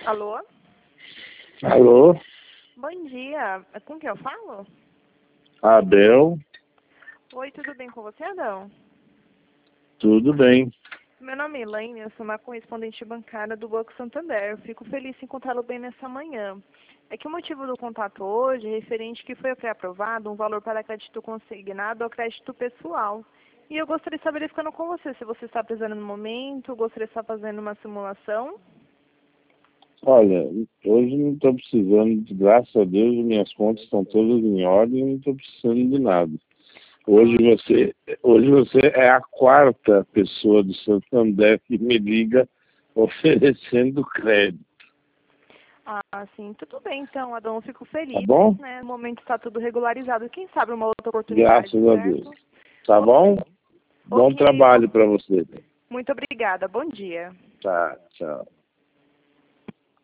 Alô? Alô? Bom dia. Com quem eu falo? Abel? Oi, tudo bem com você, Adão? Tudo bem. Meu nome é Elaine, eu sou uma correspondente bancária do Banco Santander. Eu fico feliz em encontrá-lo bem nessa manhã. É que o motivo do contato hoje é referente que foi pré-aprovado um valor para crédito consignado ao crédito pessoal. E eu gostaria de estar verificando com você se você está precisando no momento, gostaria de estar fazendo uma simulação. Olha, hoje não estou precisando, graças a Deus, minhas contas estão todas em ordem, não estou precisando de nada. Hoje você é a quarta pessoa do Santander que me liga oferecendo crédito. Ah, sim, tudo bem então, Adão, eu fico Tá feliz, bom? né? No momento está tudo regularizado. Quem sabe uma outra oportunidade, Graças a certo? Deus. Tá bom? Bom Ok, trabalho para você. muito obrigada. Bom dia. Tá, tchau.